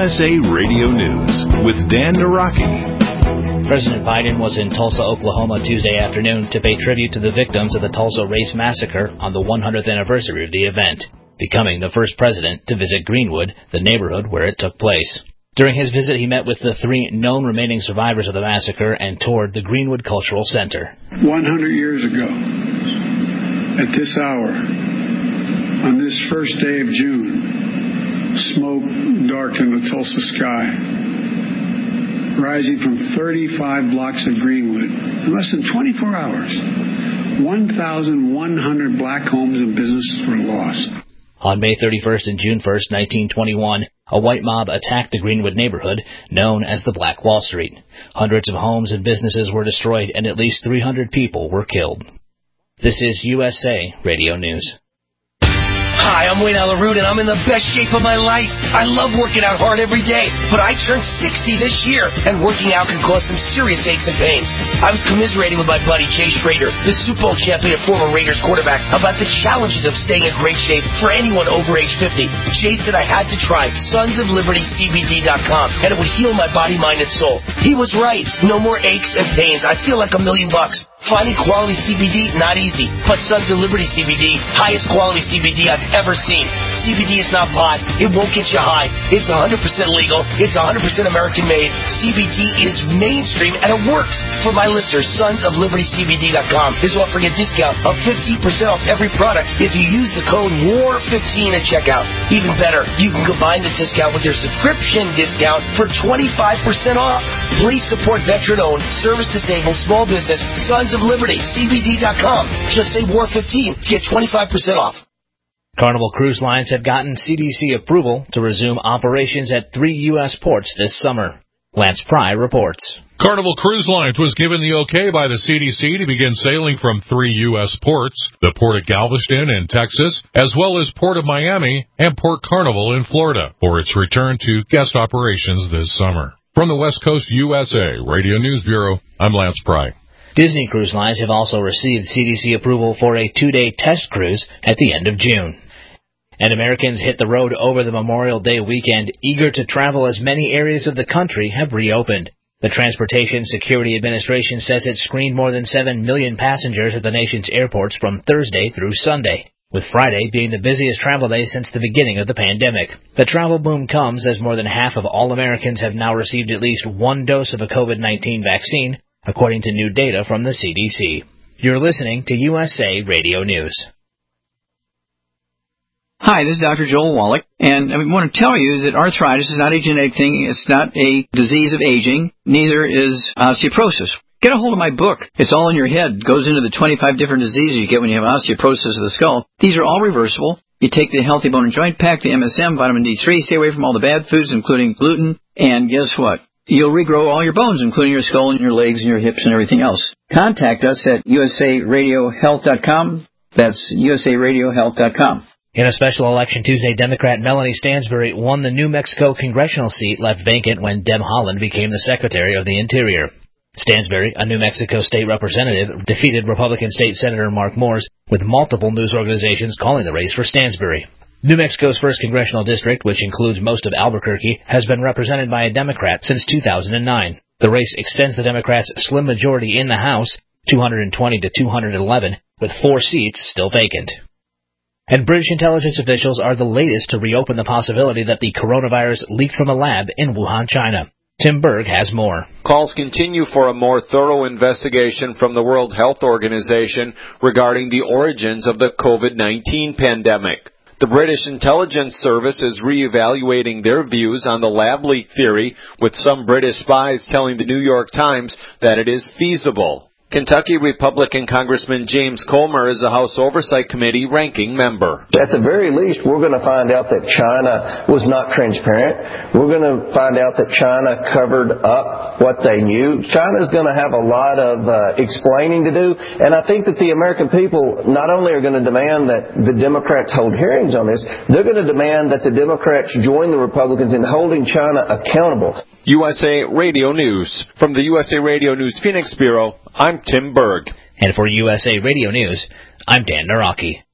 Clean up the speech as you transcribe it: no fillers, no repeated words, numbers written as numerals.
USA Radio News with Dan Naraki. President Biden was in Tulsa, Oklahoma Tuesday afternoon to pay tribute to the victims of the Tulsa Race Massacre on the 100th anniversary of the event, becoming the first president to visit Greenwood, the neighborhood where it took place. During his visit, he met with the 3 known remaining survivors of the massacre and toured the Greenwood Cultural Center. 100 years ago, at this hour, on this first day of June, smoke darkened the Tulsa sky, rising from 35 blocks of Greenwood. In less than 24 hours, 1,100 black homes and businesses were lost. On May 31st and June 1st, 1921, a white mob attacked the Greenwood neighborhood, known as the Black Wall Street. Hundreds of homes and businesses were destroyed, and at least 300 people were killed. This is USA Radio News. Hi, I'm Wayne Alaroot, and I'm in the best shape of my life. I love working out hard every day, but I turned 60 this year, and working out can cause some serious aches and pains. I was commiserating with my buddy Jay Schrader, the Super Bowl champion and former Raiders quarterback, about the challenges of staying in great shape for anyone over age 50. Jay said I had to try SonsOfLibertyCBD.com, and it would heal my body, mind, and soul. He was right. No more aches and pains. I feel like $1 million. Finding quality CBD, not easy. But Sons of Liberty CBD, highest quality CBD I've ever seen. CBD is not pot. It won't get you high. It's 100% legal. It's 100% American made. CBD is mainstream and it works. For my listeners, SonsOfLibertyCBD.com is offering a discount of 15% off every product if you use the code WAR15 at checkout. Even better, you can combine this discount with your subscription discount for 25% off. Please support veteran-owned, service-disabled, small business, Sons of Liberty, CBD.com. Just say WAR15 to get 25% off. Carnival Cruise Lines have gotten CDC approval to resume operations at 3 U.S. ports this summer. Lance Pry reports. Carnival Cruise Lines was given the okay by the CDC to begin sailing from 3 U.S. ports, the Port of Galveston in Texas, as well as Port of Miami and Port Carnival in Florida, for its return to guest operations this summer. From the West Coast USA Radio News Bureau, I'm Lance Pry. Disney Cruise Lines have also received CDC approval for a 2-day test cruise at the end of June. And Americans hit the road over the Memorial Day weekend, eager to travel as many areas of the country have reopened. The Transportation Security Administration says it screened more than 7 million passengers at the nation's airports from Thursday through Sunday, with Friday being the busiest travel day since the beginning of the pandemic. The travel boom comes as more than half of all Americans have now received at least 1 dose of a COVID-19 vaccine, according to new data from the CDC. You're listening to USA Radio News. Hi, this is Dr. Joel Wallach, and I want to tell you that arthritis is not a genetic thing. It's not a disease of aging. Neither is osteoporosis. Get a hold of my book. It's all in your head. It goes into the 25 different diseases you get when you have osteoporosis of the skull. These are all reversible. You take the Healthy Bone and Joint Pack, the MSM, vitamin D3, stay away from all the bad foods, including gluten, and guess what? You'll regrow all your bones, including your skull and your legs and your hips and everything else. Contact us at usaradiohealth.com. That's usaradiohealth.com. In a special election Tuesday, Democrat Melanie Stansbury won the New Mexico congressional seat left vacant when Deb Haaland became the Secretary of the Interior. Stansbury, a New Mexico state representative, defeated Republican State Senator Mark Moores, with multiple news organizations calling the race for Stansbury. New Mexico's 1st congressional district, which includes most of Albuquerque, has been represented by a Democrat since 2009. The race extends the Democrats' slim majority in the House, 220 to 211, with 4 seats still vacant. And British intelligence officials are the latest to reopen the possibility that the coronavirus leaked from a lab in Wuhan, China. Tim Berg has more. Calls continue for a more thorough investigation from the World Health Organization regarding the origins of the COVID-19 pandemic. The British Intelligence Service is re-evaluating their views on the lab leak theory, with some British spies telling the New York Times that it is feasible. Kentucky Republican Congressman James Comer is a House Oversight Committee ranking member. At the very least, we're going to find out that China was not transparent. We're going to find out that China covered up what they knew. China's going to have a lot of explaining to do, and I think that the American people not only are going to demand that the Democrats hold hearings on this, they're going to demand that the Democrats join the Republicans in holding China accountable. USA Radio News. From the USA Radio News Phoenix Bureau, I'm Tim Berg. And for USA Radio News, I'm Dan Naraki.